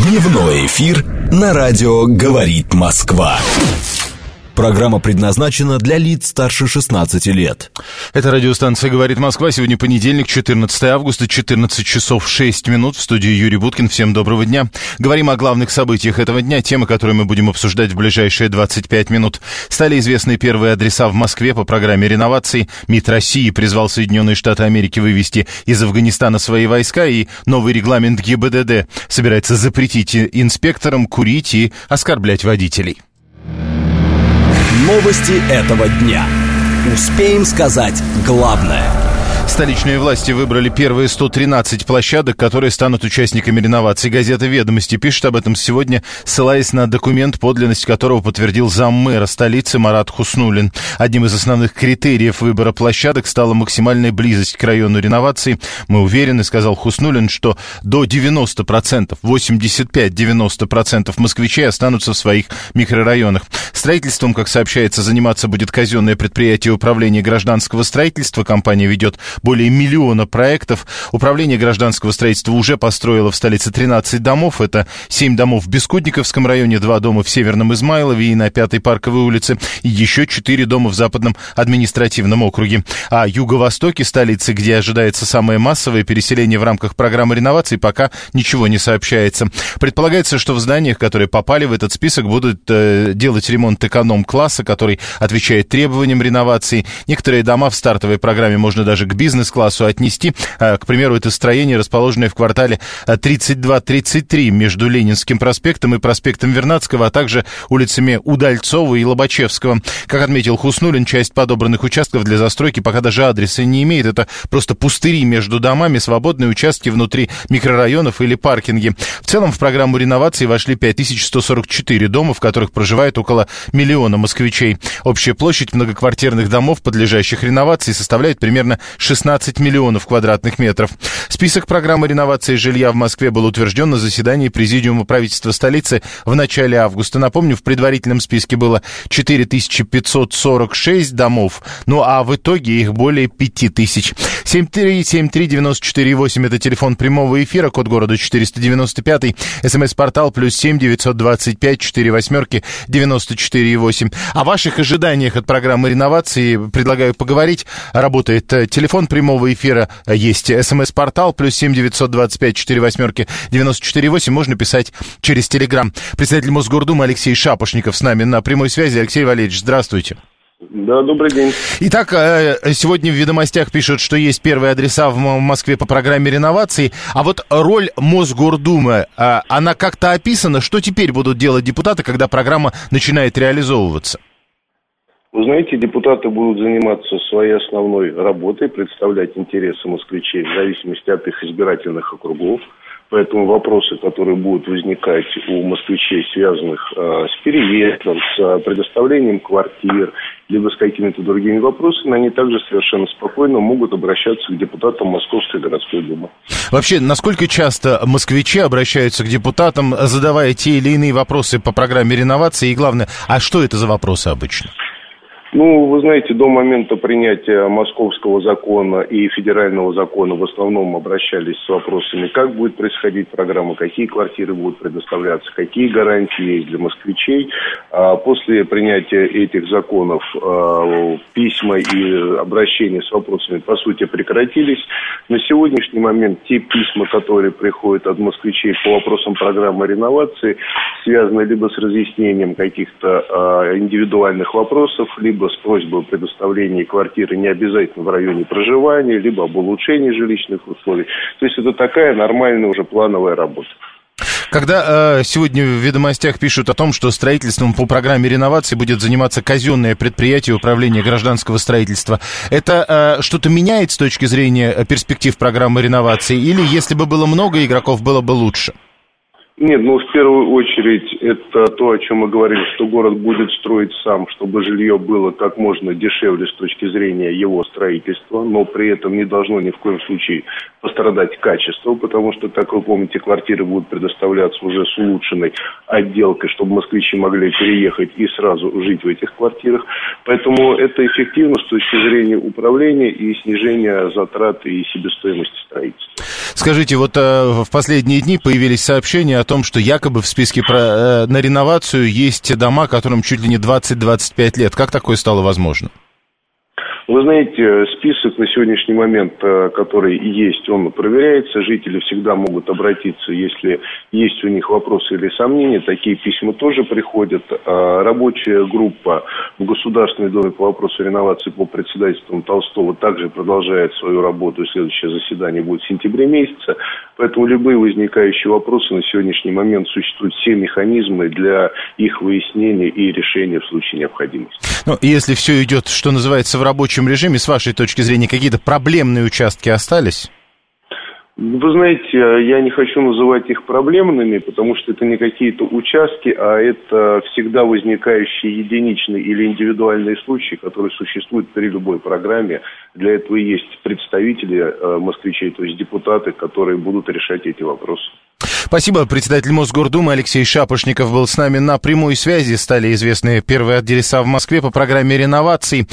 Дневной эфир на радио «Говорит Москва». Программа предназначена для лиц старше 16 лет. Это радиостанция «Говорит Москва». Сегодня понедельник, 14 августа, 14 часов 6 минут. В студии Юрий Буткин. Всем доброго дня. Говорим о главных событиях этого дня. Темы, которые мы будем обсуждать в ближайшие 25 минут. Стали известны первые адреса в Москве по программе реновации. МИД России призвал Соединенные Штаты Америки вывести из Афганистана свои войска. И новый регламент ГИБДД собирается запретить инспекторам курить и оскорблять водителей. Новости этого дня. Успеем сказать главное. Столичные власти выбрали первые 113 площадок, которые станут участниками реновации. Газета «Ведомости» пишет об этом сегодня, ссылаясь на документ, подлинность которого подтвердил заммэра столицы Марат Хуснуллин. Одним из основных критериев выбора площадок стала максимальная близость к району реновации. Мы уверены, сказал Хуснуллин, что до 90%, 85-90% москвичей останутся в своих микрорайонах. Строительством, как сообщается, заниматься будет казенное предприятие управления гражданского строительства. Компания ведет более 1 миллиона проектов. Управление гражданского строительства уже построило в столице 13 домов. Это 7 домов в Бескудниковском районе, 2 дома в Северном Измайлове и на 5-й Парковой улице, и еще 4 дома в Западном административном округе. А юго-востоке столицы, где ожидается самое массовое переселение в рамках программы реновации, пока ничего не сообщается. Предполагается, что в зданиях, которые попали в этот список, будут делать ремонт эконом-класса, который отвечает требованиям реновации. Некоторые дома в стартовой программе можно даже к бизнес-классу отнести. К примеру, это строение, расположенное в квартале 32-33 между Ленинским проспектом и проспектом Вернадского, а также улицами Удальцова и Лобачевского. Как отметил Хуснуллин, часть подобранных участков для застройки пока даже адреса не имеет. Это просто пустыри между домами, свободные участки внутри микрорайонов или паркинги. В целом в программу реновации вошли 5144 дома, в которых проживает около 1 миллиона москвичей. Общая площадь многоквартирных домов, подлежащих реновации, составляет примерно 16 миллионов квадратных метров. Список программы реновации жилья в Москве был утвержден на заседании Президиума правительства столицы в начале августа. Напомню, в предварительном списке было 4546 домов, ну а в итоге их более 5000. 7373948 это телефон прямого эфира, код города 495, смс-портал +7 925 48 94,8. О ваших ожиданиях от программы реновации предлагаю поговорить. Работает телефон прямого эфира, есть смс-портал +7 925 48 94,8. Можно писать через Телеграм. Председатель Мосгордумы Алексей Шапошников с нами на прямой связи. Алексей Валерьевич, здравствуйте. Да, добрый день. Итак, сегодня в «Ведомостях» пишут, что есть первые адреса в Москве по программе реновации. А вот роль Мосгордумы, она как-то описана? Что теперь будут делать депутаты, когда программа начинает реализовываться? Вы знаете, депутаты будут заниматься своей основной работой, представлять интересы москвичей в зависимости от их избирательных округов. Поэтому вопросы, которые будут возникать у москвичей, связанных с переездом, с предоставлением квартир, либо с какими-то другими вопросами, они также совершенно спокойно могут обращаться к депутатам Московской городской думы. Вообще, насколько часто москвичи обращаются к депутатам, задавая те или иные вопросы по программе реновации? И главное, а что это за вопросы обычно? Ну, вы знаете, до момента принятия московского закона и федерального закона в основном обращались с вопросами, как будет происходить программа, какие квартиры будут предоставляться, какие гарантии есть для москвичей. А после принятия этих законов письма и обращения с вопросами, по сути, прекратились. На сегодняшний момент те письма, которые приходят от москвичей по вопросам программы реновации, связаны либо с разъяснением каких-то индивидуальных вопросов, либо с просьбой о предоставлении квартиры не обязательно в районе проживания, либо об улучшении жилищных условий. То есть это такая нормальная уже плановая работа. Когда сегодня в «Ведомостях» пишут о том, что строительством по программе реновации будет заниматься казенное предприятие управления гражданского строительства, это что-то меняет с точки зрения перспектив программы реновации? Или если бы было много игроков, было бы лучше? Нет, в первую очередь это то, о чем мы говорили, что город будет строить сам, чтобы жилье было как можно дешевле с точки зрения его строительства, но при этом не должно ни в коем случае пострадать качество, потому что, как вы помните, квартиры будут предоставляться уже с улучшенной отделкой, чтобы москвичи могли переехать и сразу жить в этих квартирах. Поэтому это эффективно с точки зрения управления и снижения затрат и себестоимости строительства. Скажите, вот в последние дни появились сообщения о том, что якобы в списке на реновацию есть дома, которым чуть ли не 20-25 лет. Как такое стало возможно? Вы знаете, список на сегодняшний момент, который есть, он проверяется. Жители всегда могут обратиться, если есть у них вопросы или сомнения. Такие письма тоже приходят. Рабочая группа в Государственной Думе по вопросу реновации по председательству Толстого также продолжает свою работу. Следующее заседание будет в сентябре месяце. Поэтому любые возникающие вопросы на сегодняшний момент существуют все механизмы для их выяснения и решения в случае необходимости. Ну, если все идет, что называется, в рабочем режиме, с вашей точки зрения, какие-то проблемные участки остались? Вы знаете, я не хочу называть их проблемными, потому что это не какие-то участки, а это всегда возникающие единичные или индивидуальные случаи, которые существуют при любой программе. Для этого и есть представители москвичей, то есть депутаты, которые будут решать эти вопросы. Спасибо. Председатель Мосгордумы Алексей Шапошников был с нами на прямой связи. Стали известны первые адреса в Москве по программе реновации.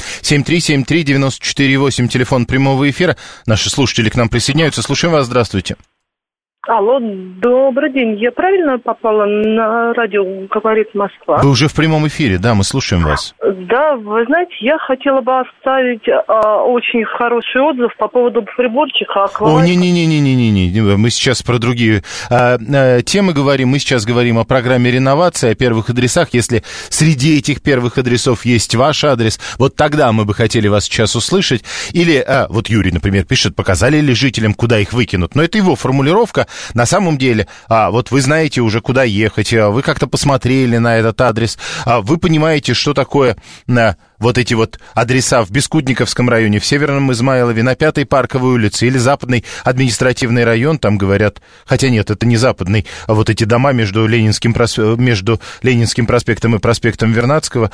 7373948, телефон прямого эфира. Наши слушатели к нам присоединяются. Слушаем вас. Здравствуйте. Алло, добрый день. Я правильно попала на радио «Говорит Москва»? Вы уже в прямом эфире, да, мы слушаем вас. Да, вы знаете, я хотела бы оставить очень хороший отзыв по поводу приборчика. О, не-не-не, мы сейчас про другие темы говорим. Мы сейчас говорим о программе реновации, о первых адресах. Если среди этих первых адресов есть ваш адрес, вот тогда мы бы хотели вас сейчас услышать. Или, вот Юрий, например, пишет, показали ли жителям, куда их выкинут. Но это его формулировка. На самом деле, вот вы знаете уже, куда ехать, вы как-то посмотрели на этот адрес, вы понимаете, что такое вот эти вот адреса в Бескудниковском районе, в Северном Измайлове, на 5-й Парковой улице или Западный административный район, там говорят, хотя нет, это не Западный, а вот эти дома между Ленинским проспектом и проспектом Вернадского.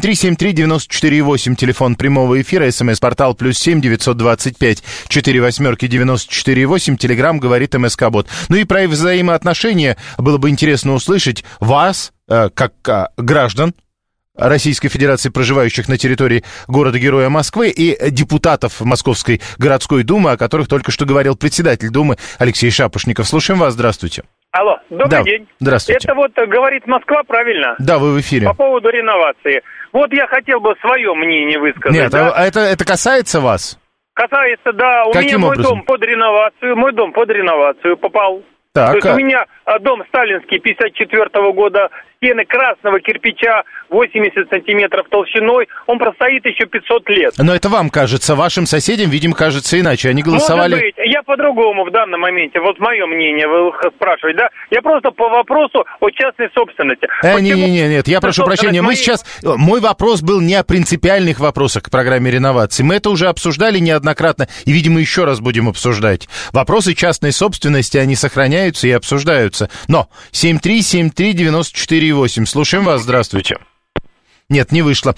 7373948, телефон прямого эфира, смс-портал +7 925 48 94 телеграм говорит МСК-бот. Ну и про взаимоотношения было бы интересно услышать вас, как граждан Российской Федерации, проживающих на территории города-героя Москвы, и депутатов Московской городской думы, о которых только что говорил председатель Думы Алексей Шапошников. Слушаем вас, здравствуйте. Алло, добрый день. Здравствуйте. Это вот «Говорит Москва», правильно? Да, вы в эфире. По поводу реновации. Вот я хотел бы свое мнение высказать. Нет, да? это касается вас? Касается, да. Каким меня образом? Мой дом под реновацию попал. Так, то есть у меня дом сталинский 54-го года, стены красного кирпича 80 сантиметров толщиной, он простоит еще 500 лет. Но это вам кажется, вашим соседям, видимо, кажется иначе. Они голосовали... Может быть, я по-другому в данном моменте, вот мое мнение, вы спрашиваете, да? Я просто по вопросу о частной собственности. Нет, я прошу прощения, мой вопрос был не о принципиальных вопросах к программе реновации. Мы это уже обсуждали неоднократно, и, видимо, еще раз будем обсуждать. Вопросы частной собственности, они сохраняются и обсуждаются. Но 7373948, слушаем вас, здравствуйте. Нет, не вышло.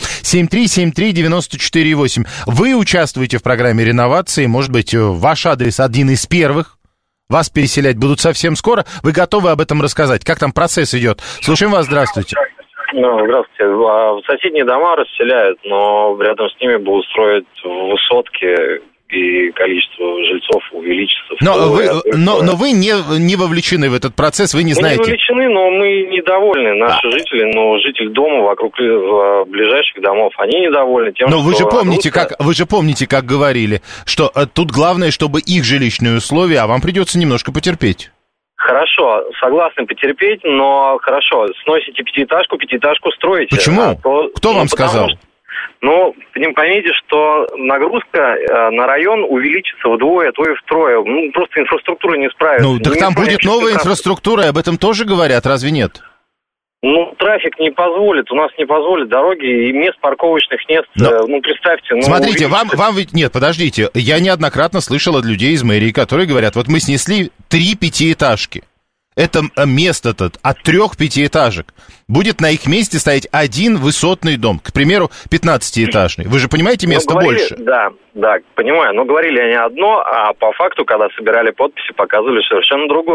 7373948. Вы участвуете в программе реновации, может быть, ваш адрес один из первых. Вас переселять будут совсем скоро. Вы готовы об этом рассказать? Как там процесс идет? Слушаем вас, здравствуйте. Здравствуйте. В соседние дома расселяют, но рядом с ними будут строить высотки, и количество жильцов увеличится. Но вы не вовлечены в этот процесс, вы не знаете. Мы не вовлечены, но мы недовольны. Наши жители, жители дома вокруг ближайших домов, они недовольны тем, но что... вы же помните, как говорили, что тут главное, чтобы их жилищные условия, а вам придется немножко потерпеть. Хорошо, согласны потерпеть, но хорошо, сносите пятиэтажку строите. Почему? Кто вам сказал? Поймите, что нагрузка на район увеличится вдвое, а то и втрое. Просто инфраструктура не справится. Так там будет новая инфраструктура, и об этом тоже говорят, разве нет? Трафик не позволит, у нас не позволит дороги, и мест парковочных нет. Представьте... Смотрите, вам ведь... Нет, подождите, я неоднократно слышал от людей из мэрии, которые говорят, вот мы снесли 3 пятиэтажки. Это место-то от 3 пятиэтажек. Будет на их месте стоять один высотный дом, к примеру, 15-этажный. Вы же понимаете, места больше? Да, понимаю. Но говорили они одно, а по факту, когда собирали подписи, показывали совершенно другое.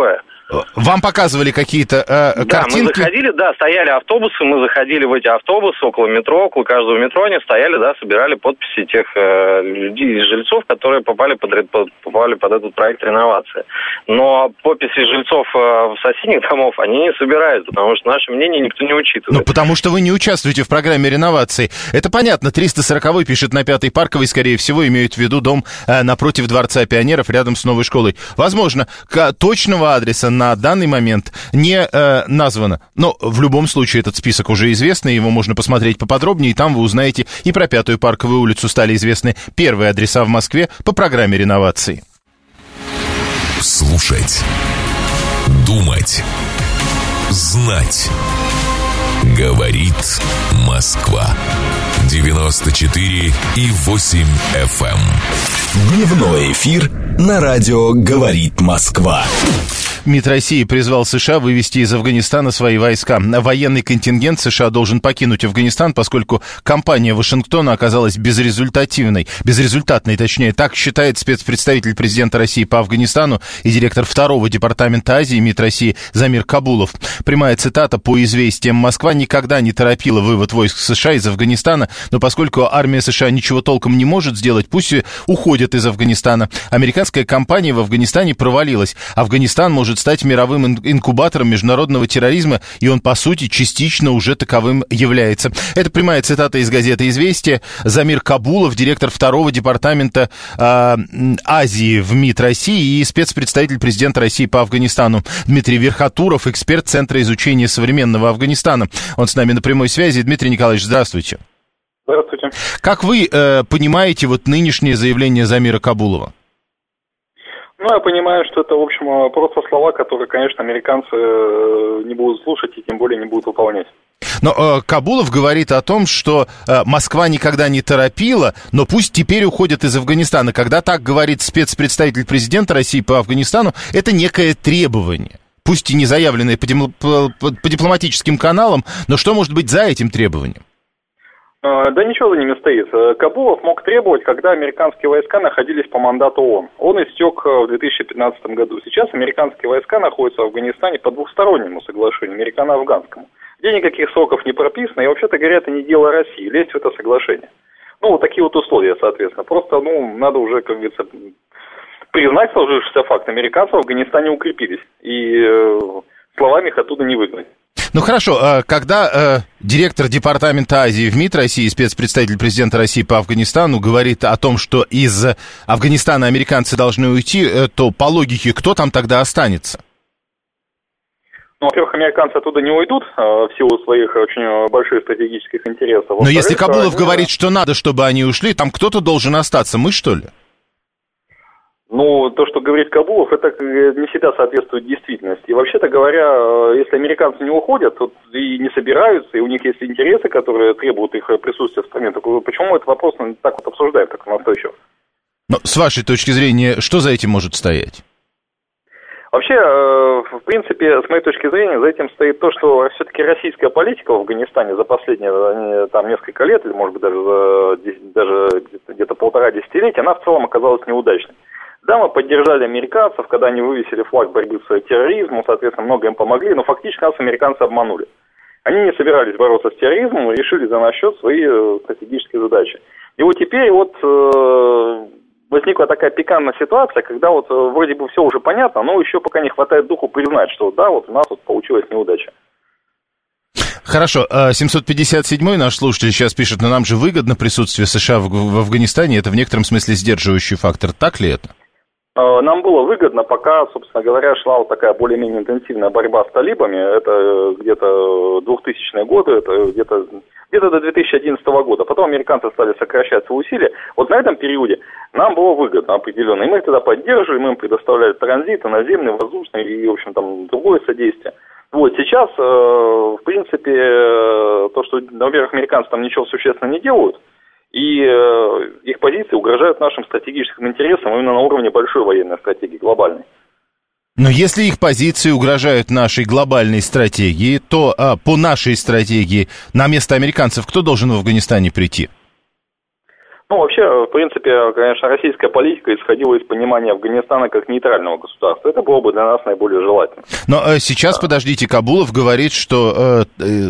Вам показывали какие-то картинки? Мы заходили, стояли автобусы, мы заходили в эти автобусы около метро, около каждого метро они стояли, собирали подписи тех людей, жильцов, которые попали под этот проект реновации. Но подписи жильцов соседних домов они не собирают, потому что наше мнение никто не учитывает. Ну, потому что вы не участвуете в программе реновации. Это понятно. 340-й пишет на 5-й Парковой, скорее всего, имеют в виду дом напротив Дворца пионеров, рядом с новой школой. Возможно, точного адреса на данный момент не названо. Но в любом случае этот список уже известный, его можно посмотреть поподробнее, и там вы узнаете и про 5-ю Парковую улицу стали известны первые адреса в Москве по программе реновации. Слушать, думать, знать. Говорит Москва. 94,8 FM. Дневной эфир на радио «Говорит Москва». МИД России призвал США вывести из Афганистана свои войска. Военный контингент США должен покинуть Афганистан, поскольку кампания Вашингтона оказалась безрезультатной, точнее, так считает спецпредставитель президента России по Афганистану и директор 2-го департамента Азии МИД России Замир Кабулов. Прямая цитата по известиям: «Москва никогда не торопила вывод войск США из Афганистана, но поскольку армия США ничего толком не может сделать, пусть уходят из Афганистана. Американская кампания в Афганистане провалилась. Афганистан может стать мировым инкубатором международного терроризма, и он, по сути, частично уже таковым является». Это прямая цитата из газеты «Известия». Замир Кабулов, директор 2-го департамента Азии в МИД России и спецпредставитель президента России по Афганистану. Дмитрий Верхотуров, эксперт Центра изучения современного Афганистана. Он с нами на прямой связи. Дмитрий Николаевич, здравствуйте. Здравствуйте. Как вы понимаете нынешнее заявление Замира Кабулова? Я понимаю, что это, в общем, просто слова, которые, конечно, американцы не будут слушать и тем более не будут выполнять. Но Кабулов говорит о том, что Москва никогда не торопила, но пусть теперь уходят из Афганистана. Когда так говорит спецпредставитель президента России по Афганистану, это некое требование. Пусть и не заявленное по дипломатическим каналам, но что может быть за этим требованием? Да ничего за ними стоит. Кабулов мог требовать, когда американские войска находились по мандату ООН. Он истек в 2015 году. Сейчас американские войска находятся в Афганистане по двухстороннему соглашению, американо-афганскому, где никаких сроков не прописано, и, вообще-то говоря, это не дело России, лезть в это соглашение. Такие условия, соответственно. Просто, надо уже, как говорится, признать сложившийся факт. Американцы в Афганистане укрепились, и словами их оттуда не выгнать. Хорошо, когда директор департамента Азии в МИД России, спецпредставитель президента России по Афганистану, говорит о том, что из Афганистана американцы должны уйти, то по логике кто там тогда останется? Во-первых, американцы оттуда не уйдут в силу своих очень больших стратегических интересов. Но если Кабулов говорит, что надо, чтобы они ушли, там кто-то должен остаться, мы что ли? То, что говорит Кабулов, это не всегда соответствует действительности. И вообще-то говоря, если американцы не уходят, то и не собираются, и у них есть интересы, которые требуют их присутствия в стране, то почему этот вопрос так обсуждаем, так настойчиво? Но с вашей точки зрения, что за этим может стоять? Вообще, в принципе, с моей точки зрения, за этим стоит то, что все-таки российская политика в Афганистане за последние несколько лет, или, может быть, даже где-то 1,5 десятилетия, она в целом оказалась неудачной. Да, мы поддержали американцев, когда они вывесили флаг борьбы с терроризмом, соответственно, много им помогли, но фактически нас американцы обманули. Они не собирались бороться с терроризмом и решили за наш счет свои стратегические задачи. И теперь возникла такая пикантная ситуация, когда вроде бы все уже понятно, но еще пока не хватает духу признать, что да, у нас получилась неудача. Хорошо, 757-й наш слушатель сейчас пишет, но нам же выгодно присутствие США в Афганистане, это в некотором смысле сдерживающий фактор, так ли это? Нам было выгодно, пока, собственно говоря, шла такая более-менее интенсивная борьба с талибами. Это где-то 2000-е годы, это где-то до 2011 года. Потом американцы стали сокращать свои усилия. На этом периоде нам было выгодно определенно. И мы их тогда поддерживали, мы им предоставляли транзит, наземный, воздушный и, в общем, другое содействие. Сейчас, в принципе, то, что, во-первых, американцы там ничего существенно не делают, и их позиции угрожают нашим стратегическим интересам именно на уровне большой военной стратегии, глобальной. Но если их позиции угрожают нашей глобальной стратегии, то по нашей стратегии на место американцев кто должен в Афганистане прийти? Ну, вообще, в принципе, конечно, российская политика исходила из понимания Афганистана как нейтрального государства. Это было бы для нас наиболее желательно. Но сейчас, подождите, Кабулов говорит, что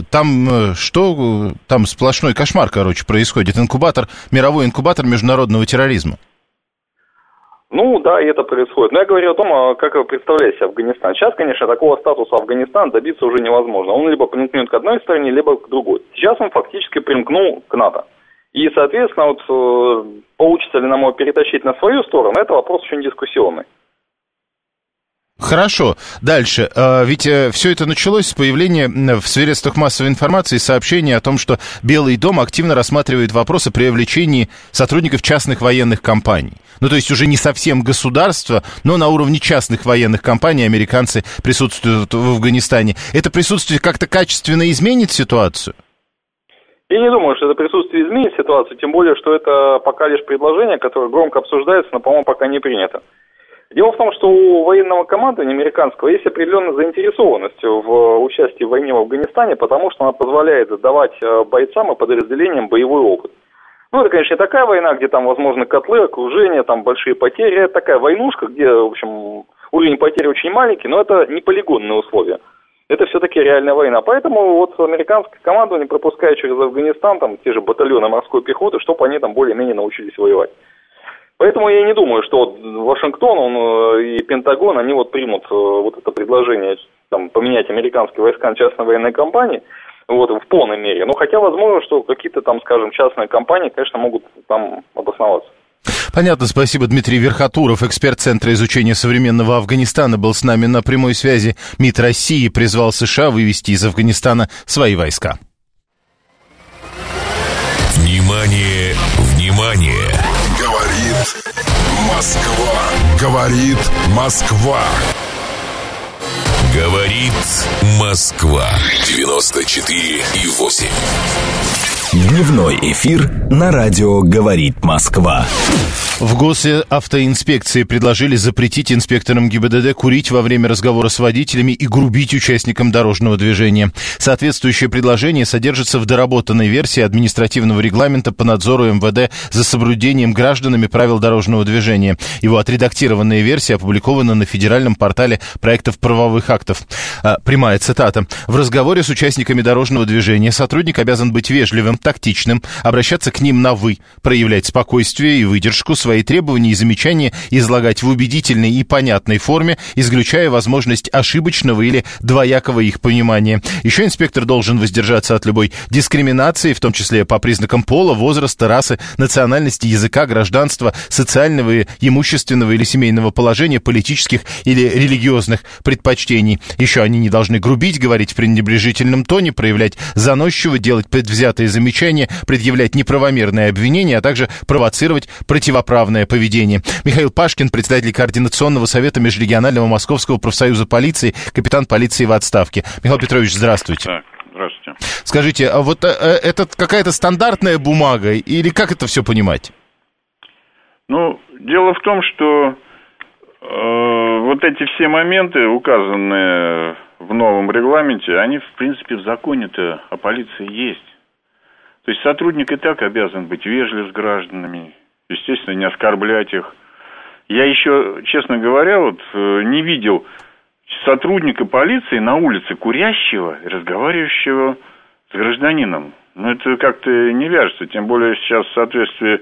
там сплошной кошмар, происходит. Мировой инкубатор международного терроризма. Ну, да, и это происходит. Но я говорю о том, как вы представляете себе Афганистан. Сейчас, конечно, такого статуса Афганистана добиться уже невозможно. Он либо примкнет к одной стране, либо к другой. Сейчас он фактически примкнул к НАТО. И, соответственно, вот получится ли нам его перетащить на свою сторону, это вопрос очень дискуссионный. Хорошо. Дальше. Ведь все это началось с появления в средствах массовой информации сообщения о том, что Белый дом активно рассматривает вопросы о привлечении сотрудников частных военных компаний. Ну, то есть уже не совсем государство, но на уровне частных военных компаний американцы присутствуют в Афганистане. Это присутствие как-то качественно изменит ситуацию? Я не думаю, что это присутствие изменит ситуацию, тем более, что это пока лишь предложение, которое громко обсуждается, но, по-моему, пока не принято. Дело в том, что у военного командования американского есть определенная заинтересованность в участии в войне в Афганистане, потому что она позволяет давать бойцам и подразделениям боевой опыт. Ну, это, конечно, не такая война, где там, возможно, котлы, окружение, там большие потери. Это такая войнушка, где, в общем, уровень потерь очень маленький, но это не полигонные условия. Это все-таки реальная война. Поэтому вот американское командование пропускает через Афганистан там те же батальоны морской пехоты, чтобы они там более-менее научились воевать. Поэтому я не думаю, что вот Вашингтон и Пентагон, они вот примут вот это предложение там, поменять американские войска на частные военные компании вот, в полной мере. Но хотя возможно, что какие-то там, скажем, частные компании, конечно, могут там обосноваться. Понятно, спасибо. Дмитрий Верхотуров, эксперт Центра изучения современного Афганистана, был с нами на прямой связи. МИД России призвал США вывести из Афганистана свои войска. Внимание, внимание! Говорит Москва. Говорит Москва. Говорит Москва. 94,8. Дневной эфир на радио «Говорит Москва». В Госавтоинспекции предложили запретить инспекторам ГИБДД курить во время разговора с водителями и грубить участникам дорожного движения. Соответствующее предложение содержится в доработанной версии административного регламента по надзору МВД за соблюдением гражданами правил дорожного движения. Его отредактированная версия опубликована на федеральном портале проектов правовых актов. Прямая цитата. «В разговоре с участниками дорожного движения сотрудник обязан быть вежливым, тактичным, обращаться к ним на «вы», проявлять спокойствие и выдержку, свои требования и замечания излагать в убедительной и понятной форме, исключая возможность ошибочного или двоякого их понимания. Еще инспектор должен воздержаться от любой дискриминации, в том числе по признакам пола, возраста, расы, национальности, языка, гражданства, социального, имущественного или семейного положения, политических или религиозных предпочтений. Еще они не должны грубить, говорить в пренебрежительном тоне, проявлять заносчиво, делать предвзятые замечания, предъявлять неправомерные обвинения, а также провоцировать противоправное поведение». Михаил Пашкин, председатель Координационного совета Межрегионального Московского профсоюза полиции, капитан полиции в отставке. Михаил Петрович, здравствуйте. Так, здравствуйте. Скажите, а вот это какая-то стандартная бумага или как это все понимать? Ну, дело в том, что вот эти все моменты, указанные в новом регламенте, они, в принципе, в законе-то о полиции есть. То есть сотрудник и так обязан быть вежлив с гражданами, естественно, не оскорблять их. Я еще, честно говоря, вот не видел сотрудника полиции на улице курящего и разговаривающего с гражданином. Но это как-то не вяжется, тем более сейчас в соответствии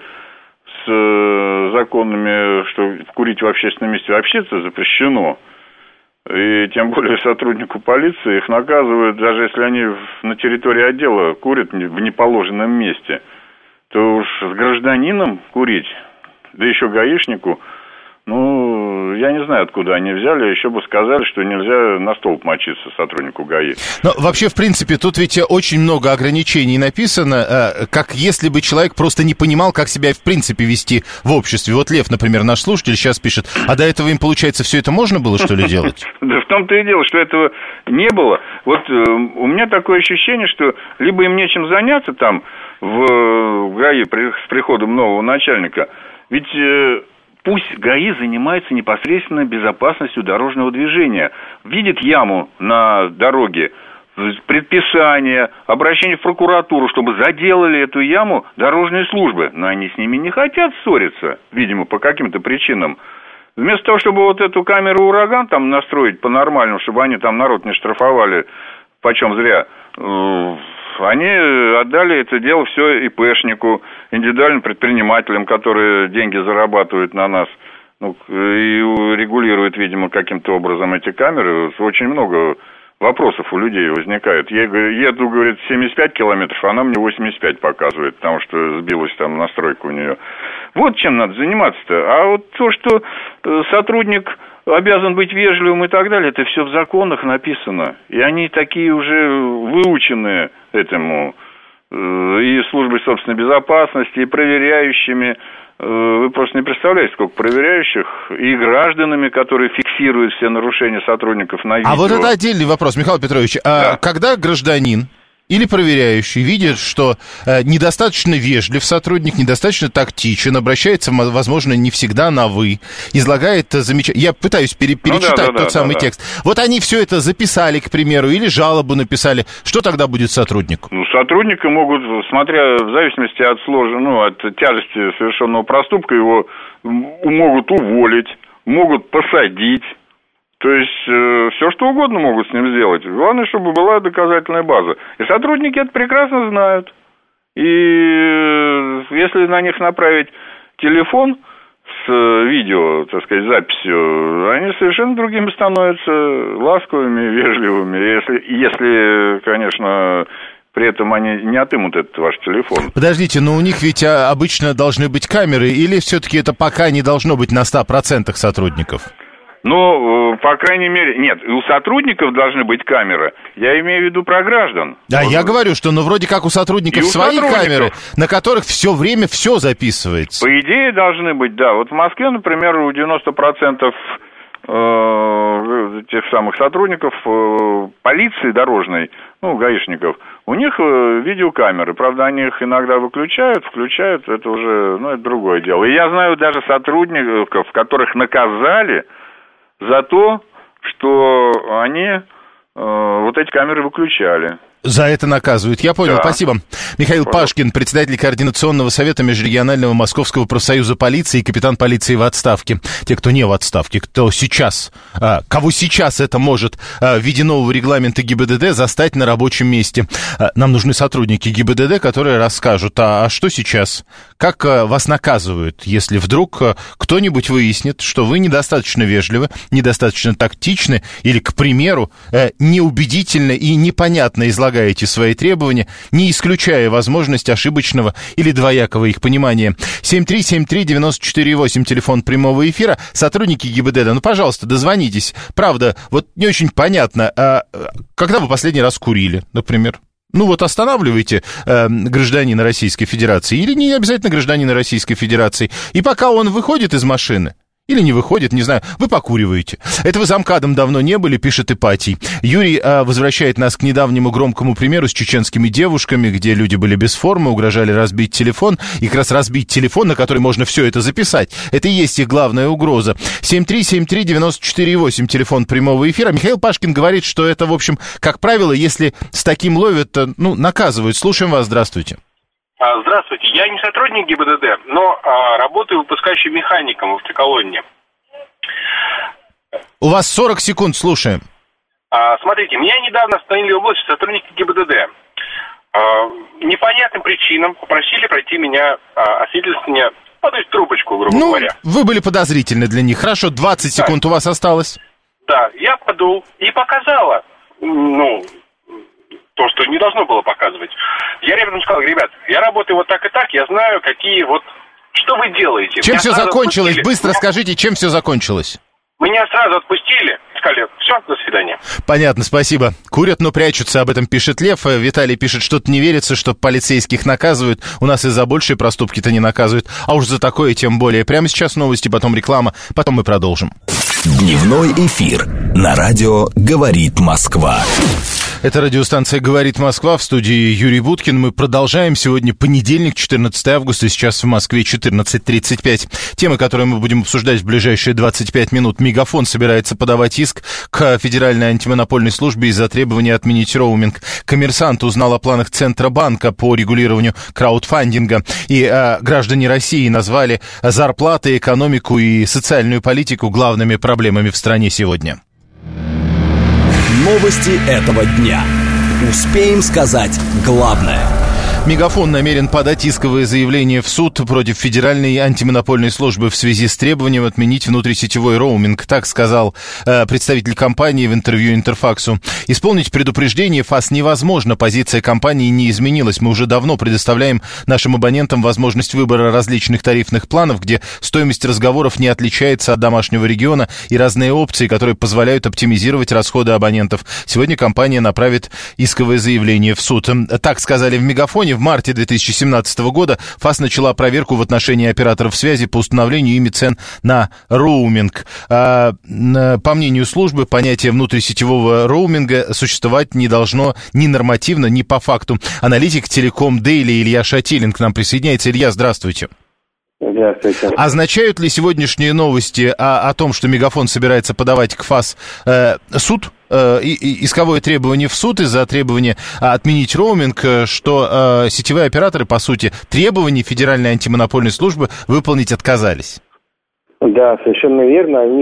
с законами, что курить в общественном месте вообще-то запрещено. И тем более сотруднику полиции их наказывают, даже если они на территории отдела курят в неположенном месте, то уж с гражданином курить, да еще гаишнику, ну, я не знаю, откуда они взяли, еще бы сказали, что нельзя на столб мочиться сотруднику ГАИ. Но вообще, в принципе, тут ведь очень много ограничений написано, как если бы человек просто не понимал, как себя, в принципе, вести в обществе. Вот Лев, например, наш слушатель сейчас пишет, а до этого им, получается, все это можно было, что ли, делать? Да в том-то и дело, что этого не было. Вот у меня такое ощущение, что либо им нечем заняться там в ГАИ с приходом нового начальника, ведь... Пусть ГАИ занимается непосредственно безопасностью дорожного движения. Видит яму на дороге, предписания, обращение в прокуратуру, чтобы заделали эту яму дорожные службы. Но они с ними не хотят ссориться, видимо, по каким-то причинам. Вместо того, чтобы вот эту камеру «Ураган» там настроить по-нормальному, чтобы они там народ не штрафовали почем зря, они отдали это дело все ИПшнику, индивидуальным предпринимателям, которые деньги зарабатывают на нас, ну, и регулируют, видимо, каким-то образом эти камеры. Очень много вопросов у людей возникает. Я еду, говорит, 75 километров, она мне 85 показывает, потому что сбилась там настройка у нее. Вот чем надо заниматься-то. А вот то, что сотрудник обязан быть вежливым и так далее, это все в законах написано. И они такие уже выученные этому. И службой собственной безопасности, и проверяющими. Вы просто не представляете, сколько проверяющих, и гражданами, которые фиксируют все нарушения сотрудников на видео. А вот это отдельный вопрос, Михаил Петрович. Да. Когда гражданин или проверяющий видит, что недостаточно вежлив сотрудник, недостаточно тактичен, обращается, возможно, не всегда на «вы», излагает замечательно... Я пытаюсь перечитать тот самый текст. Вот они все это записали, к примеру, или жалобу написали. Что тогда будет сотруднику? Ну, сотрудника могут, смотря в зависимости от от тяжести совершенного проступка, его могут уволить, могут посадить. То есть все что угодно могут с ним сделать. Главное, чтобы была доказательная база. И сотрудники это прекрасно знают. И если на них направить телефон с видео, так сказать, записью, они совершенно другими становятся, ласковыми, вежливыми. Если, конечно, при этом они не отымут этот ваш телефон. Подождите, но у них ведь обычно должны быть камеры, или все-таки это пока не должно быть на 100% сотрудников? Ну, по крайней мере, нет, у сотрудников должны быть камеры. Я имею в виду про граждан. Да, я говорю, что, вроде как у сотрудников свои камеры, на которых все время все записывается. По идее должны быть, да. Вот в Москве, например, у 90% тех самых сотрудников полиции дорожной, гаишников, у них видеокамеры. Правда, они их иногда выключают, включают, это уже, это другое дело. И я знаю даже сотрудников, которых наказали за то, что они вот эти камеры выключали. За это наказывают. Я понял, да. Спасибо. Михаил Пашкин, председатель Координационного совета Межрегионального Московского профсоюза полиции и капитан полиции в отставке. Те, кто не в отставке, кого сейчас это может в виде нового регламента ГИБДД застать на рабочем месте. Нам нужны сотрудники ГИБДД, которые расскажут, а что сейчас? Как вас наказывают, если вдруг кто-нибудь выяснит, что вы недостаточно вежливы, недостаточно тактичны или, к примеру, неубедительно и непонятно излагаете свои требования, не исключая возможность ошибочного или двоякого их понимания. 7373948, телефон прямого эфира. Сотрудники ГИБДД, пожалуйста, дозвонитесь. Правда, вот не очень понятно, когда вы последний раз курили, например? Останавливайте гражданина Российской Федерации, или не обязательно гражданина Российской Федерации, и пока он выходит из машины, или не выходит, не знаю, вы покуриваете. Это вы замкадом давно не были, пишет Ипатий. Юрий возвращает нас к недавнему громкому примеру с чеченскими девушками, где люди были без формы, угрожали разбить телефон. И как раз разбить телефон, на который можно все это записать. Это и есть их главная угроза. 7373948, телефон прямого эфира. Михаил Пашкин говорит, что это, в общем, как правило, если с таким ловят, наказывают. Слушаем вас, здравствуйте. Здравствуйте. Я не сотрудник ГИБДД, но работаю выпускающим механиком в автоколонне. У вас 40 секунд, слушаем. Смотрите, меня недавно остановили в области сотрудники ГИБДД. Непонятным причинам попросили пройти меня освидетельствование, то есть трубочку, грубо говоря. Вы были подозрительны для них. Хорошо, 20 секунд у вас осталось. Да, я подул и показала, то, что не должно было показывать. Я ребятам сказал: ребят, я работаю вот так и так, я знаю, что вы делаете. Чем все закончилось? Быстро скажите, чем все закончилось? Меня сразу отпустили, сказали: все, до свидания. Понятно, спасибо. Курят, но прячутся, об этом пишет Лев. Виталий пишет, что-то не верится, что полицейских наказывают. У нас и за большие проступки-то не наказывают, а уж за такое тем более. Прямо сейчас новости, потом реклама, потом мы продолжим. Дневной эфир на радио «Говорит Москва». Это радиостанция «Говорит Москва», в студии Юрий Буткин. Мы продолжаем. Сегодня понедельник, 14 августа, сейчас в Москве 14:35. Темы, которые мы будем обсуждать в ближайшие 25 минут. Мегафон собирается подавать иск к Федеральной антимонопольной службе из-за требования отменить роуминг. Коммерсант узнал о планах Центробанка по регулированию краудфандинга. И граждане России назвали зарплаты, экономику и социальную политику главными проблемами в стране сегодня. Новости этого дня. Успеем сказать главное. Мегафон намерен подать исковое заявление в суд против Федеральной антимонопольной службы в связи с требованием отменить внутрисетевой роуминг. Так сказал представитель компании в интервью Интерфаксу. Исполнить предупреждение ФАС невозможно. Позиция компании не изменилась. Мы уже давно предоставляем нашим абонентам возможность выбора различных тарифных планов, где стоимость разговоров не отличается от домашнего региона, и разные опции, которые позволяют оптимизировать расходы абонентов. Сегодня компания направит исковое заявление в суд. Так сказали в Мегафоне. В марте 2017 года ФАС начала проверку в отношении операторов связи по установлению ими цен на роуминг. По мнению службы, понятие внутрисетевого роуминга существовать не должно ни нормативно, ни по факту. Аналитик Телеком Дейли Илья Шатилин к нам присоединяется. Илья, здравствуйте. Здравствуйте. Означают ли сегодняшние новости о том, что Мегафон собирается подавать к ФАС суд, исковое требование в суд из-за требования отменить роуминг, что сетевые операторы, по сути, требования Федеральной антимонопольной службы выполнить отказались? Да, совершенно верно. Они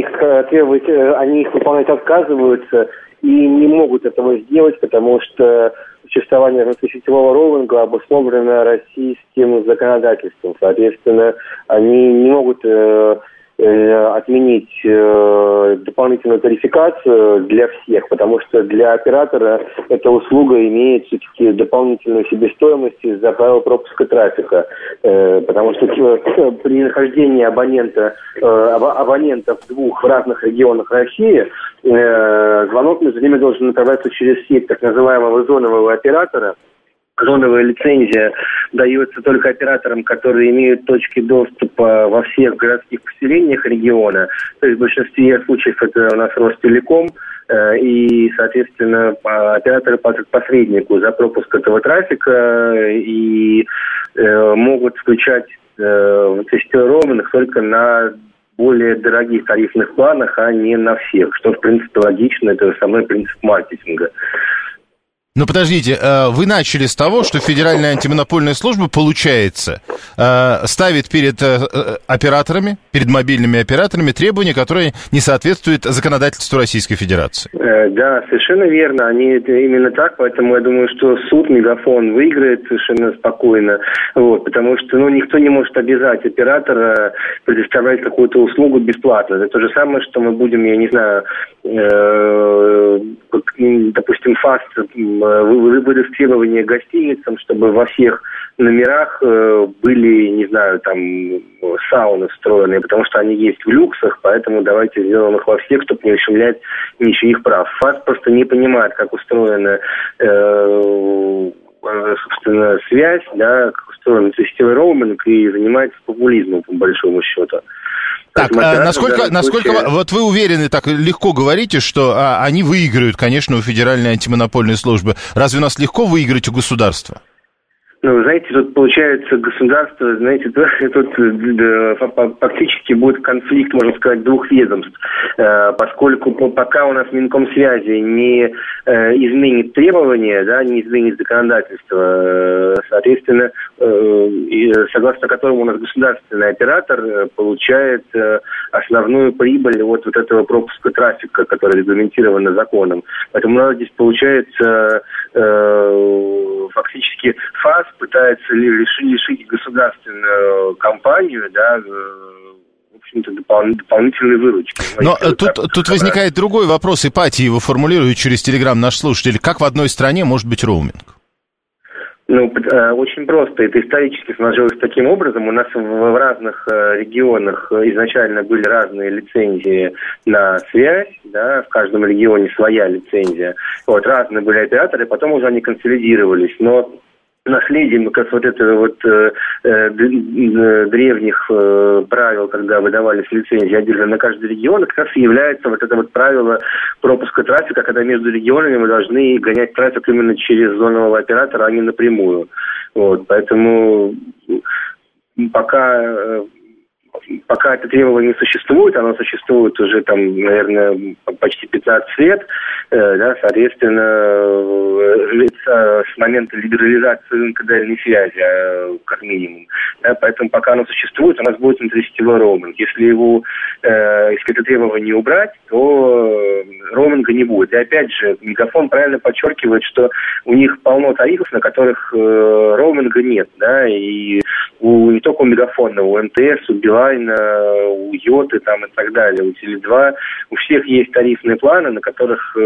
их выполнять отказываются и не могут этого сделать, потому что существование внутрисетевого роуминга обусловлено российским законодательством. Соответственно, они не могут отменить дополнительную тарификацию для всех, потому что для оператора эта услуга имеет все-таки дополнительную себестоимость из-за правил пропуска трафика, потому что при нахождении абонентов в двух разных регионах России звонок между ними должен направляться через сеть так называемого зонового оператора. Зоновая лицензия дается только операторам, которые имеют точки доступа во всех городских поселениях региона. То есть в большинстве случаев это у нас Ростелеком. И, соответственно, операторы платят посреднику за пропуск этого трафика и могут включать внутрисетевой роуминг только на более дорогих тарифных планах, а не на всех. Что, в принципе, логично. Это основной принцип маркетинга. Но подождите, вы начали с того, что Федеральная антимонопольная служба, получается, ставит перед операторами, перед мобильными операторами требования, которые не соответствуют законодательству Российской Федерации. Да, совершенно верно. Это именно так, поэтому я думаю, что суд Мегафон выиграет совершенно спокойно, потому что никто не может обязать оператора предоставлять какую-то услугу бесплатно. Это то же самое, что мы будем, я не знаю, допустим, ФАС выдаст требования гостиницам, чтобы во всех номерах были, не знаю, там сауны встроенные, потому что они есть в люксах, поэтому давайте сделаем их во всех, чтобы не ущемлять ничьих прав. ФАС просто не понимает, как устроена собственно, связь, да, как устроен сетевой роуминг, и занимается популизмом, по большому счету. Так, насколько вот вы уверены, так легко говорите, что они выиграют, конечно, у Федеральной антимонопольной службы. Разве у нас легко выиграть у государства? Знаете, тут получается государство, тут фактически будет конфликт, можно сказать, двух ведомств, поскольку пока у нас Минкомсвязи не изменит требования, да, не изменит законодательство, соответственно, согласно которому у нас государственный оператор получает основную прибыль от этого пропуска трафика, который регламентирован законом. Поэтому у нас здесь получается фактически ФАС пытается лишить государственную компанию, да, в общем-то, дополнительной выручки. Но тут возникает другой вопрос, Ипатий его формулирует через Телеграм наш слушатель. Как в одной стране может быть роуминг? Очень просто. Это исторически сложилось таким образом. У нас в разных регионах изначально были разные лицензии на связь, да, в каждом регионе своя лицензия. Разные были операторы, потом уже они консолидировались. Но наследием как раз древних правил, когда выдавались лицензии отдельно на каждый регион, как раз и является правило пропуска трафика, когда между регионами мы должны гонять трафик именно через зонового оператора, а не напрямую. Поэтому пока это требование существует, оно существует уже наверное, почти 15 лет, соответственно, с момента либерализации рынка дальней связи, как минимум. Поэтому пока оно существует, у нас будет внутрисетевой роуминг. Если это требование убрать, то роуминга не будет. И опять же, Мегафон правильно подчеркивает, что у них полно тарифов, на которых роуминга нет. И не только у Мегафона, у МТС, у Билайна, у Йоты и так далее, у Теле2, у всех есть тарифные планы, на которых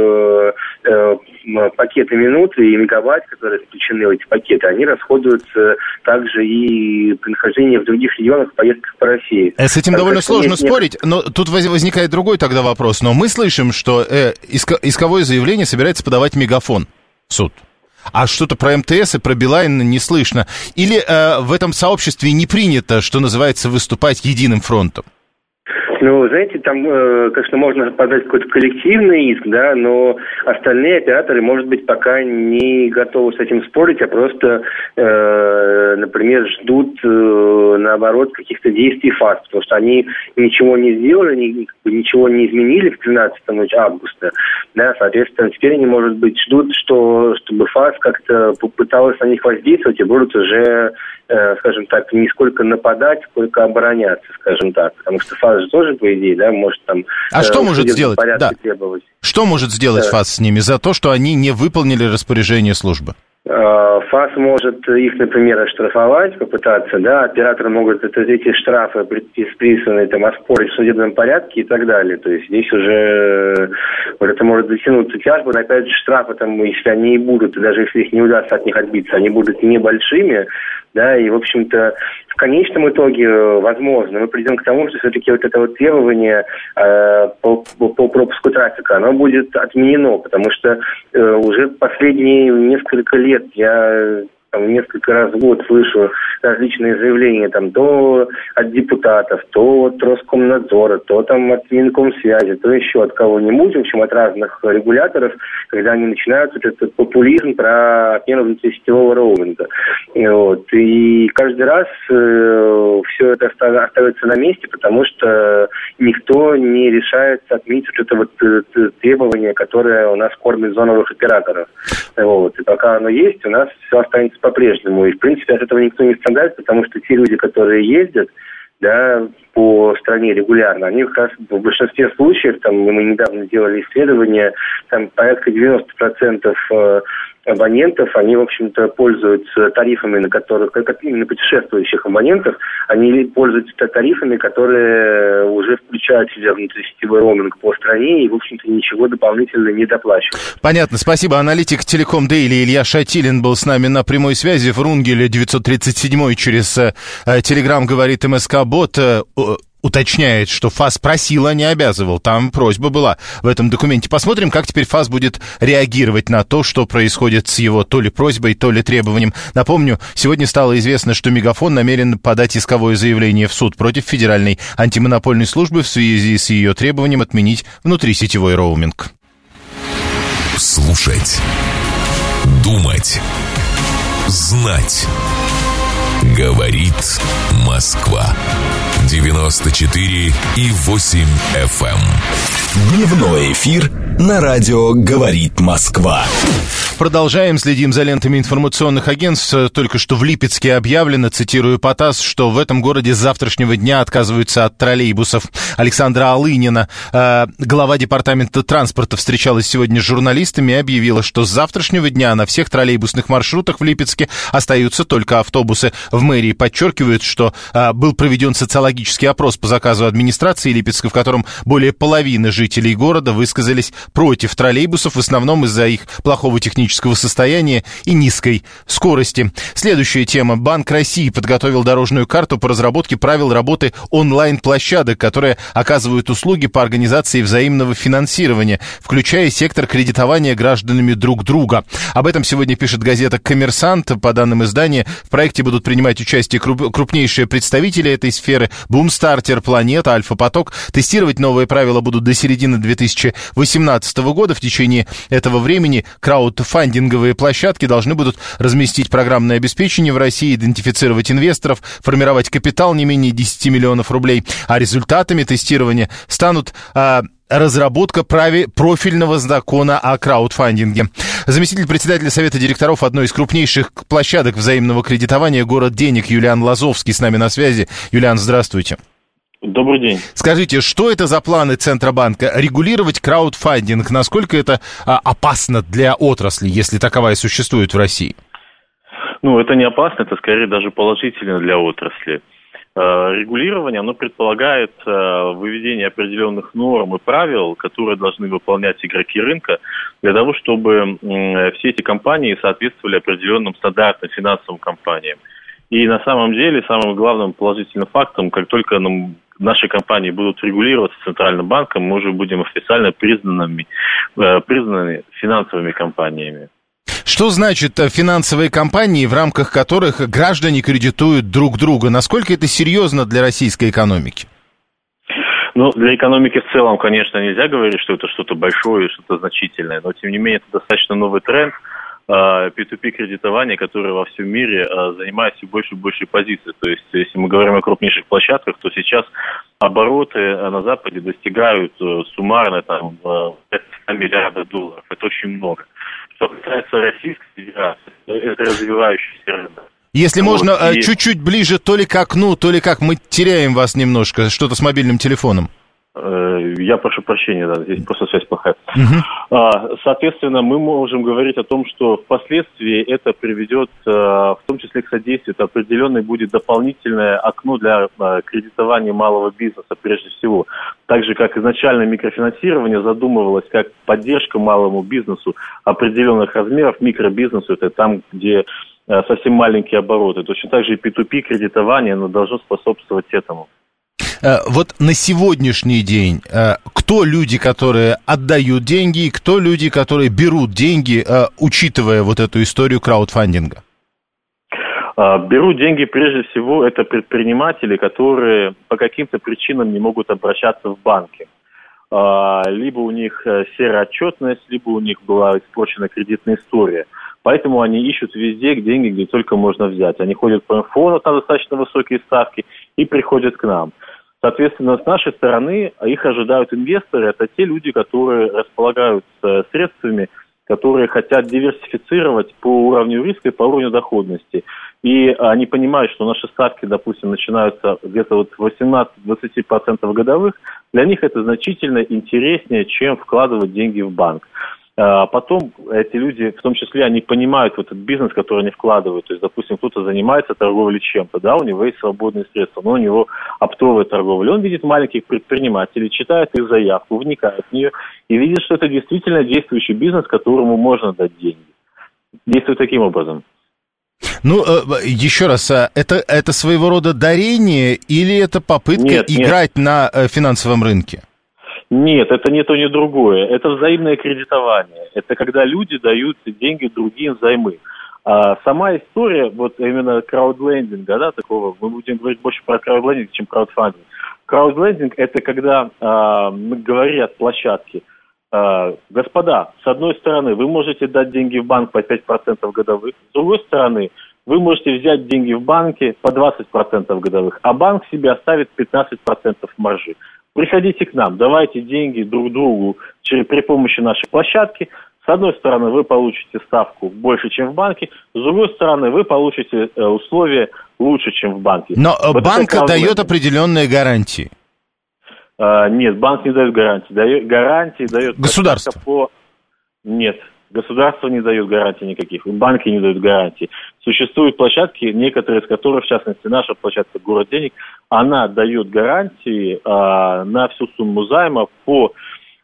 пакеты минуты и мегабайт, которые включены в эти пакеты, они расходуются также и при нахождении в других регионах, в поездках по России. С этим довольно сложно спорить, но тут возникает другой тогда вопрос. Но мы слышим, что исковое заявление собирается подавать Мегафон в суд. А что-то про МТС и про Билайн не слышно. Или в этом сообществе не принято, что называется, выступать единым фронтом? Знаете, там, конечно, можно подать какой-то коллективный иск, но остальные операторы, может быть, пока не готовы с этим спорить, а просто, например, ждут, наоборот, каких-то действий ФАС, потому что они ничего не сделали, ничего не изменили в 13 августа, соответственно, теперь они, может быть, ждут, чтобы ФАС как-то попыталась на них воздействовать и будут уже, скажем так, не сколько нападать, сколько обороняться, скажем так, потому что ФАС же тоже, по идее, может там... А что может сделать? Требовать. Что может сделать ФАС с ними за то, что они не выполнили распоряжение службы? ФАС может их, например, оштрафовать, попытаться, операторы могут эти штрафы предписанные оспорить в судебном порядке и так далее. То есть здесь уже это может дотянуться тяжбы, но опять же штрафы если они и будут, и даже если их не удастся от них отбиться, они будут небольшими, и, в общем-то, в конечном итоге, возможно, мы придем к тому, что все-таки это требование по пропуску трафика, оно будет отменено, потому что уже последние несколько лет я несколько раз в год слышу различные заявления то от депутатов, то от Роскомнадзора, то от Минкомсвязи, то еще от кого-нибудь, в общем, от разных регуляторов, когда они начинают этот популизм про отмену внутрисетевого роуминга. И каждый раз все это остается на месте, потому что никто не решается отменить это требование, которое у нас кормит зоновых операторов. И пока оно есть, у нас все останется по-прежнему. И, в принципе, от этого никто не страдает, потому что те люди, которые ездят по стране регулярно, они как раз в большинстве случаев, мы недавно делали исследования, порядка 90% абонентов, они, в общем-то, пользуются тарифами, на которых, как именно путешествующих абонентов, они пользуются тарифами, которые уже включают в себя внутрисетевой роуминг по стране и, в общем-то, ничего дополнительно не доплачивают. Понятно, спасибо. Аналитик Телеком Дейли Илья Шатилин был с нами на прямой связи. В Рунгеле 937 через Телеграм говорит МСК-бот. Уточняет, что ФАС просил, а не обязывал. Там просьба была в этом документе. Посмотрим, как теперь ФАС будет реагировать на то, что происходит с его то ли просьбой, то ли требованием. Напомню, сегодня стало известно, что Мегафон намерен подать исковое заявление в суд против Федеральной антимонопольной службы в связи с ее требованием отменить внутрисетевой роуминг. Слушать, думать, знать. Говорит Москва. 94,8 FM. Дневной эфир на радио «Говорит Москва». Продолжаем, следим за лентами информационных агентств. Только что в Липецке объявлено, цитирую ПОТАСС, что в этом городе с завтрашнего дня отказываются от троллейбусов. Александра Алынина, глава департамента транспорта, встречалась сегодня с журналистами и объявила, что с завтрашнего дня на всех троллейбусных маршрутах в Липецке остаются только автобусы. В мэрии подчеркивают, что был проведен социологический опрос по заказу администрации Липецка, в котором более половины жителей города высказались против троллейбусов, в основном из-за их плохого технического технического состояния и низкой скорости. Следующая тема. Банк России подготовил дорожную карту по разработке правил работы онлайн-площадок, которые оказывают услуги по организации взаимного финансирования, включая сектор кредитования гражданами друг друга. Об этом сегодня пишет газета «Коммерсант». По данным издания, в проекте будут принимать участие крупнейшие представители этой сферы: Бумстартер, Планета, Альфа-Поток. Тестировать новые правила будут до середины 2018 года. В течение этого времени краудфандинговые площадки должны будут разместить программное обеспечение в России, идентифицировать инвесторов, формировать капитал не менее 10 миллионов рублей. А результатами тестирования станут разработка профильного закона о краудфандинге. Заместитель председателя Совета директоров одной из крупнейших площадок взаимного кредитования «Город денег» Юлиан Лазовский с нами на связи. Юлиан, здравствуйте. Добрый день. Скажите, что это за планы Центробанка? Регулировать краудфандинг, насколько это опасно для отрасли, если таковая существует в России? Это не опасно, это скорее даже положительно для отрасли. Регулирование, оно предполагает выведение определенных норм и правил, которые должны выполнять игроки рынка, для того, чтобы все эти компании соответствовали определенным стандартным финансовым компаниям. И на самом деле самым главным положительным фактом, как только наши компании будут регулироваться Центральным банком, мы уже будем официально признаны финансовыми компаниями. Что значит финансовые компании, в рамках которых граждане кредитуют друг друга? Насколько это серьезно для российской экономики? Для экономики в целом, конечно, нельзя говорить, что это что-то большое, что-то значительное, но тем не менее это достаточно новый тренд. P2P кредитование, которое во всем мире занимает все больше и больше позиций. То есть, если мы говорим о крупнейших площадках, то сейчас обороты на Западе достигают суммарно 100 миллиардов долларов. Это очень много. Что касается Российской Федерации, это развивающийся рынок. Если можно, чуть-чуть ближе то ли к окну, то ли как мы теряем вас немножко, что-то с мобильным телефоном. Я прошу прощения, да, здесь просто связь плохая. Соответственно, мы можем говорить о том, что впоследствии это приведет, в том числе к содействию, это определенное будет дополнительное окно для кредитования малого бизнеса, прежде всего. Так же, как изначально микрофинансирование задумывалось как поддержка малому бизнесу определенных размеров, микробизнесу, это там, где совсем маленькие обороты. Точно так же и P2P кредитование, оно должно способствовать этому. Вот на сегодняшний день кто люди, которые отдают деньги, и кто люди, которые берут деньги, учитывая вот эту историю краудфандинга? Берут деньги прежде всего это предприниматели, которые по каким-то причинам не могут обращаться в банки. Либо у них серая отчетность, либо у них была испорчена кредитная история. Поэтому они ищут везде деньги, где только можно взять. Они ходят по МФО, там достаточно высокие ставки, и приходят к нам. Соответственно, с нашей стороны их ожидают инвесторы. Это те люди, которые располагают средствами, которые хотят диверсифицировать по уровню риска и по уровню доходности. И они понимают, что наши ставки, допустим, начинаются где-то 18-20% годовых. Для них это значительно интереснее, чем вкладывать деньги в банк. Потом эти люди, в том числе, они понимают вот этот бизнес, который они вкладывают. То есть, допустим, кто-то занимается торговлей чем-то, да, у него есть свободные средства, но у него оптовая торговля. Он видит маленьких предпринимателей, читает их заявку, вникает в нее и видит, что это действительно действующий бизнес, которому можно дать деньги. Действует таким образом. Еще раз, это своего рода дарение или это попытка играть на финансовом рынке? Нет, это не то, ни другое. Это взаимное кредитование. Это когда люди дают деньги другим взаймы. Сама история, вот именно краудлендинга, да, такого, мы будем говорить больше про краудлендинг, чем краудфандинг. Краудлендинг – это когда говорят площадки: господа, с одной стороны, вы можете дать деньги в банк по 5% годовых, с другой стороны, вы можете взять деньги в банке по 20% годовых, а банк себе оставит 15% маржи. Приходите к нам, давайте деньги друг другу при помощи нашей площадки. С одной стороны, вы получите ставку больше, чем в банке, с другой стороны, вы получите условия лучше, чем в банке. Но вот банк дает определенные гарантии. Нет, банк не дает гарантии. Гарантии дает государство. Нет, государство не дает гарантий никаких, банки не дают гарантий. Существуют площадки, некоторые из которых, в частности, наша площадка «Город денег», она дает гарантии на всю сумму займа по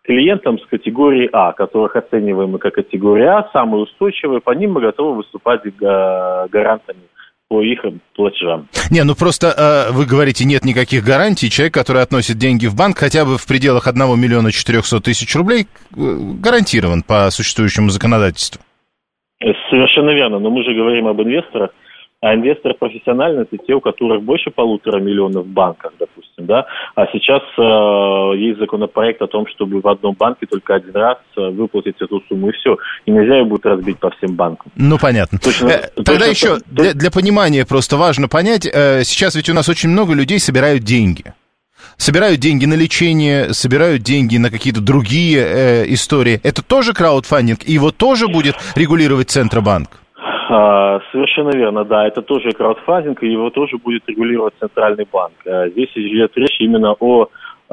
клиентам с категории А, которых оцениваем мы как категория А, самые устойчивые, по ним мы готовы выступать гарантами по их платежам. Не, ну просто вы говорите, нет никаких гарантий. Человек, который относит деньги в банк хотя бы в пределах 1 400 000 рублей, гарантирован по существующему законодательству. Совершенно верно, но мы же говорим об инвесторах. А инвесторы профессиональные, это те, у которых больше 1,5 миллиона в банках, допустим, да. А сейчас есть законопроект о том, чтобы в одном банке только один раз выплатить эту сумму, и все. И нельзя ее будет разбить по всем банкам. Ну, понятно. Тогда еще для понимания просто важно понять, сейчас ведь у нас очень много людей собирают деньги. Собирают деньги на лечение, собирают деньги на какие-то другие истории. Это тоже краудфандинг, и его тоже будет регулировать Центробанк? Совершенно верно, да, это тоже краудфандинг, и его тоже будет регулировать Центральный банк. Здесь идет речь именно о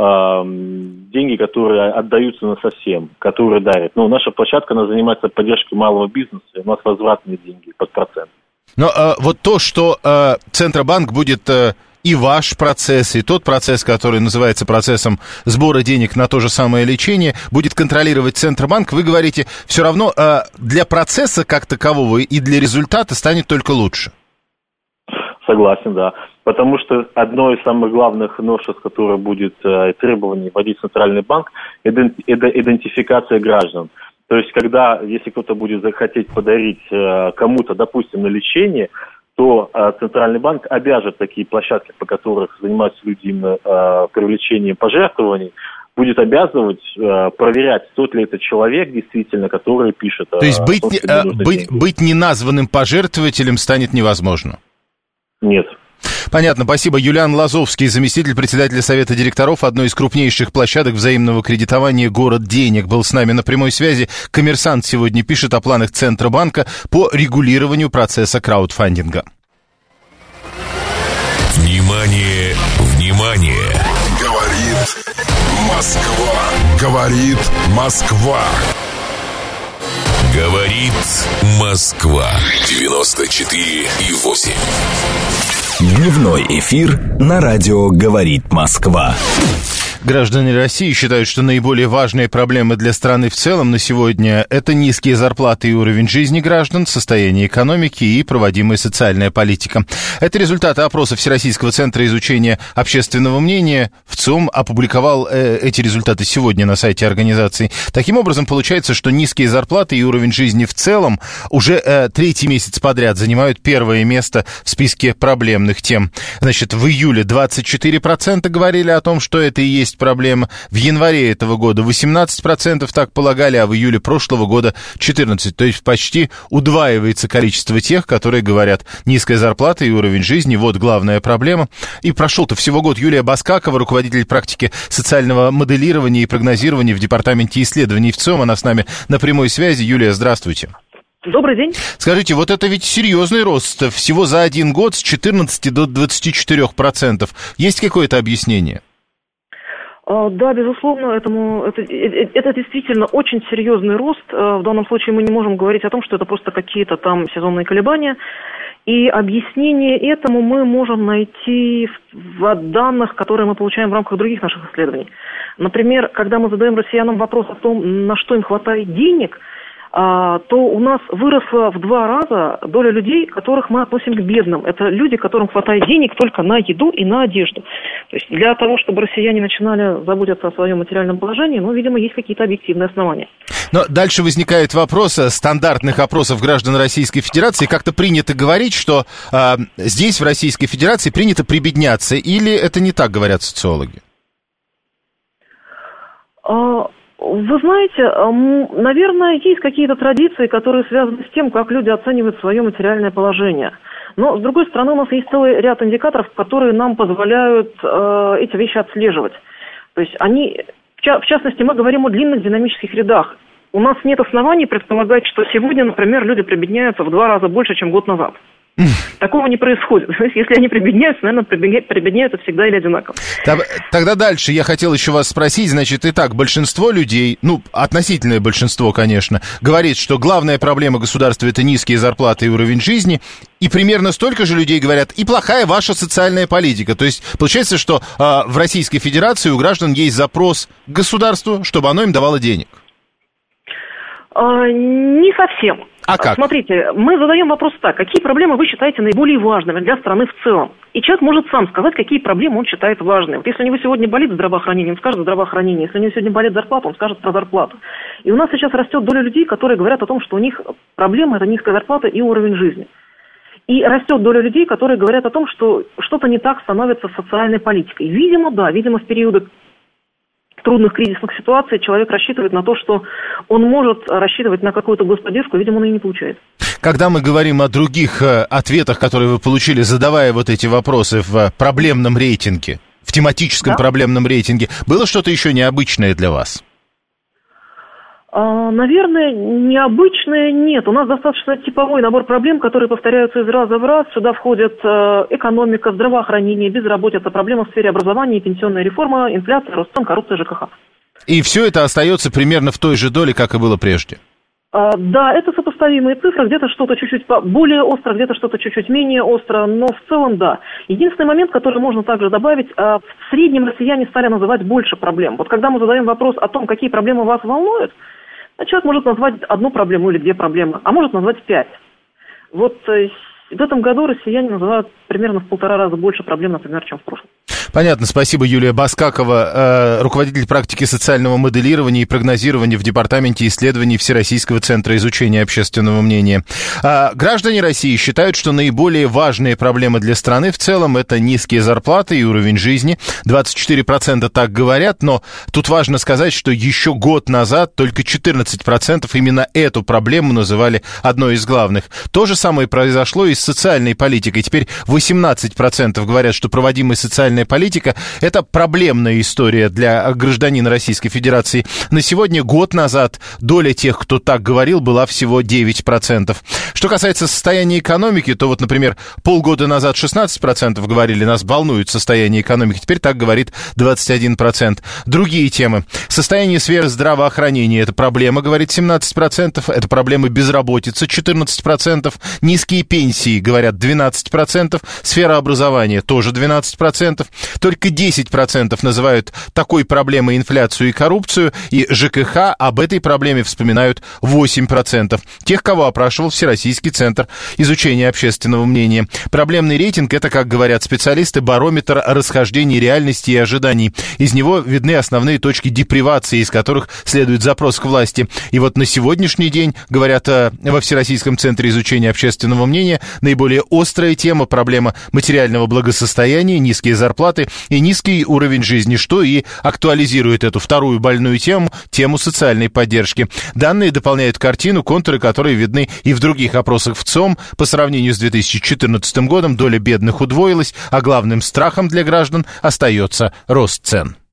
деньги, которые отдаются на совсем, которые дарят. Ну, наша площадка, она занимается поддержкой малого бизнеса, у нас возвратные деньги под процент. Но вот то, что Центробанк будет и ваш процесс, и тот процесс, который называется процессом сбора денег на то же самое лечение, будет контролировать Центробанк, вы говорите, все равно для процесса как такового и для результата станет только лучше. Согласен, да. Потому что одно из самых главных новшеств, которое будет требование вводить Центральный банк, это идентификация граждан. То есть, если кто-то будет захотеть подарить кому-то, допустим, на лечение, то Центральный банк обяжет такие площадки, по которых занимаются люди именно привлечением пожертвований, будет обязывать проверять, тот ли это человек действительно, который пишет. То есть быть неназванным пожертвователем станет невозможно? Нет. Понятно, спасибо. Юлиан Лазовский, заместитель председателя Совета директоров одной из крупнейших площадок взаимного кредитования «Город денег», был с нами на прямой связи. «Коммерсант» сегодня пишет о планах Центробанка по регулированию процесса краудфандинга. Внимание, внимание! Говорит Москва. Говорит Москва. Говорит Москва. 94,8. Дневной эфир на радио «Говорит Москва». Граждане России считают, что наиболее важные проблемы для страны в целом на сегодня – это низкие зарплаты и уровень жизни граждан, состояние экономики и проводимая социальная политика. Это результаты опроса Всероссийского центра изучения общественного мнения. ВЦИОМ опубликовал эти результаты сегодня на сайте организации. Таким образом, получается, что низкие зарплаты и уровень жизни в целом уже третий месяц подряд занимают первое место в списке проблемных тем. Значит, в июле 24% говорили о том, что это и есть проблема. В январе этого года 18% так полагали, а в июле прошлого года 14%. То есть почти удваивается количество тех, которые говорят, низкая зарплата и уровень жизни, вот главная проблема. И прошел-то всего год. Юлия Баскакова, руководитель практики социального моделирования и прогнозирования в Департаменте исследований ВЦИОМ, она с нами на прямой связи. Юлия, здравствуйте. Добрый день. Скажите, вот это ведь серьезный рост всего за один год с 14 до 24%. Есть какое-то объяснение? Да, безусловно, это действительно очень серьезный рост. В данном случае мы не можем говорить о том, что это просто какие-то там сезонные колебания. И объяснение этому мы можем найти в данных, которые мы получаем в рамках других наших исследований. Например, когда мы задаем россиянам вопрос о том, на что им хватает денег, то у нас выросла в 2 раза доля людей, которых мы относим к бедным. Это люди, которым хватает денег только на еду и на одежду. То есть для того, чтобы россияне начинали заботиться о своем материальном положении, видимо, есть какие-то объективные основания. Но дальше возникает вопрос стандартных опросов граждан Российской Федерации. Как-то принято говорить, что здесь, в Российской Федерации, принято прибедняться. Или это не так говорят социологи? Вы знаете, наверное, есть какие-то традиции, которые связаны с тем, как люди оценивают свое материальное положение. Но, с другой стороны, у нас есть целый ряд индикаторов, которые нам позволяют эти вещи отслеживать. То есть в частности, мы говорим о длинных динамических рядах. У нас нет оснований предполагать, что сегодня, например, люди прибедняются в 2 раза больше, чем год назад. Такого не происходит. Если они прибедняются, наверное, прибедняются всегда или одинаково. Тогда дальше я хотел еще вас спросить. Значит, итак, большинство людей, относительное большинство, конечно, говорит, что главная проблема государства – это низкие зарплаты и уровень жизни. И примерно столько же людей говорят, и плохая ваша социальная политика. То есть получается, что в Российской Федерации у граждан есть запрос к государству, чтобы оно им давало денег. Не совсем. А как? Смотрите, мы задаем вопрос так. Какие проблемы вы считаете наиболее важными для страны в целом? И человек может сам сказать, какие проблемы он считает важными. Вот если у него сегодня болит здравоохранение, он скажет здравоохранение. Если у него сегодня болит зарплата, он скажет про зарплату. И у нас сейчас растет доля людей, которые говорят о том, что у них проблема – это низкая зарплата и уровень жизни. И растет доля людей, которые говорят о том, что что-то не так становится с социальной политикой. Видимо, в периоды трудных кризисных ситуаций человек рассчитывает на то, что он может рассчитывать на какую-то господдержку, видимо, он и не получает. Когда мы говорим о других ответах, которые вы получили, задавая вот эти вопросы в проблемном рейтинге, в тематическом проблемном рейтинге, было что-то еще необычное для вас? Наверное, необычное нет. У нас достаточно типовой набор проблем, которые повторяются из раза в раз. Сюда входят экономика, здравоохранение, безработица, проблемы в сфере образования, пенсионная реформа, инфляция, рост цен, коррупция, ЖКХ. И все это остается примерно в той же доле, как и было прежде? Да, это сопоставимые цифры, где-то что-то чуть-чуть более остро, где-то что-то чуть-чуть менее остро, но в целом да. Единственный момент, который можно также добавить, в среднем россияне стали называть больше проблем. Вот когда мы задаем вопрос о том, какие проблемы вас волнуют, человек может назвать одну проблему или две проблемы, а может назвать 5. Вот в этом году россияне называют примерно в 1,5 раза больше проблем, например, чем в прошлом. Понятно, спасибо. Юлия Баскакова, руководитель практики социального моделирования и прогнозирования в Департаменте исследований Всероссийского центра изучения общественного мнения. Граждане России считают, что наиболее важные проблемы для страны в целом – это низкие зарплаты и уровень жизни. 24% так говорят, но тут важно сказать, что еще год назад только 14% именно эту проблему называли одной из главных. То же самое произошло и с социальной политикой. Теперь 18% говорят, что проводимая социальная политика – это проблемная история для гражданина Российской Федерации. На сегодня, год назад, доля тех, кто так говорил, была всего 9%. Что касается состояния экономики, то вот, например, полгода назад 16% говорили, нас волнует состояние экономики, теперь так говорит 21%. Другие темы. Состояние сферы здравоохранения – это проблема, говорит 17%, это проблемы безработицы 14%, низкие пенсии, говорят 12%, сфера образования тоже 12%. Только 10% называют такой проблемой инфляцию и коррупцию, и ЖКХ об этой проблеме вспоминают 8%. Тех, кого опрашивал Всероссийский центр изучения общественного мнения. Проблемный рейтинг – это, как говорят специалисты, барометр расхождений реальности и ожиданий. Из него видны основные точки депривации, из которых следует запрос к власти. И вот на сегодняшний день, говорят во Всероссийском центре изучения общественного мнения, наиболее острая тема – проблема материального благосостояния, низкие зарплаты и низкий уровень жизни, что и актуализирует эту вторую больную тему социальной поддержки. Данные дополняют картину, контуры которой видны и в других опросах в ЦИОМ. По сравнению с 2014 годом доля бедных удвоилась, а главным страхом для граждан остается рост цен.